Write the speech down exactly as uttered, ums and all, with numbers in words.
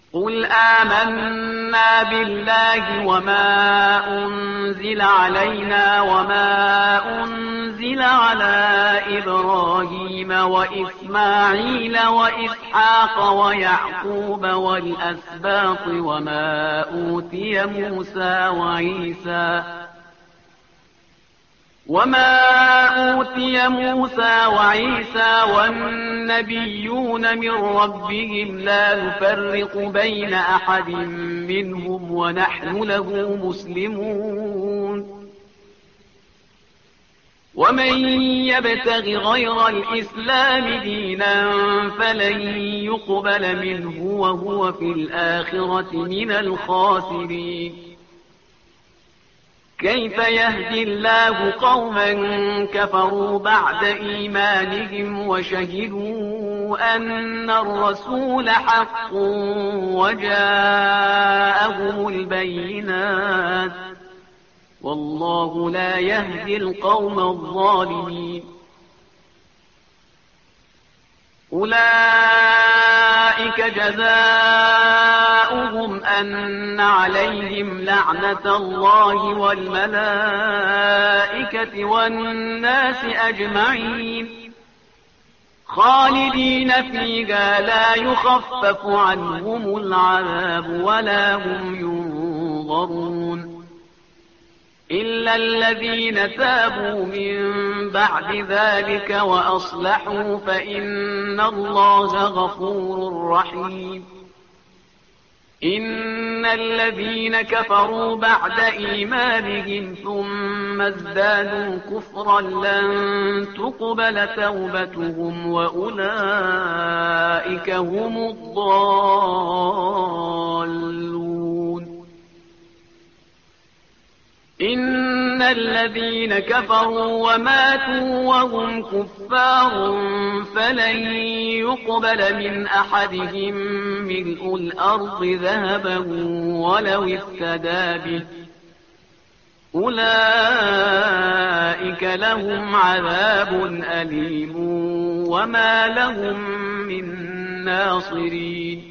قل آمنا بالله وما أنزل علينا وما أنزل على إبراهيم وإسماعيل وإسحاق ويعقوب والأسباط وما أوتي موسى وعيسى وما أوتي موسى وعيسى والنبيون من ربهم لا نفرق بين أحد منهم ونحن له مسلمون ومن يبتغ غير الإسلام دينا فلن يقبل منه وهو في الآخرة من الخاسرين كيف يهدي الله قوما كفروا بعد إيمانهم وشهدوا أن الرسول حق وجاءهم البينات والله لا يهدي القوم الظالمين أولئك جزاؤهم أن عليهم لعنة الله والملائكة والناس أجمعين خالدين فيها لا يخفف عنهم العذاب ولا هم ينظرون إلا الذين تابوا من بعد ذلك وأصلحوا فإن الله غفور رحيم إن الذين كفروا بعد إيمانهم ثم ازدادوا كفرا لن تقبل توبتهم وأولئك هم الضالون إن الذين كفروا وماتوا وهم كفار فلن يقبل من أحدهم ملء الأرض ذهبا ولو افتدى به أولئك لهم عذاب أليم وما لهم من ناصرين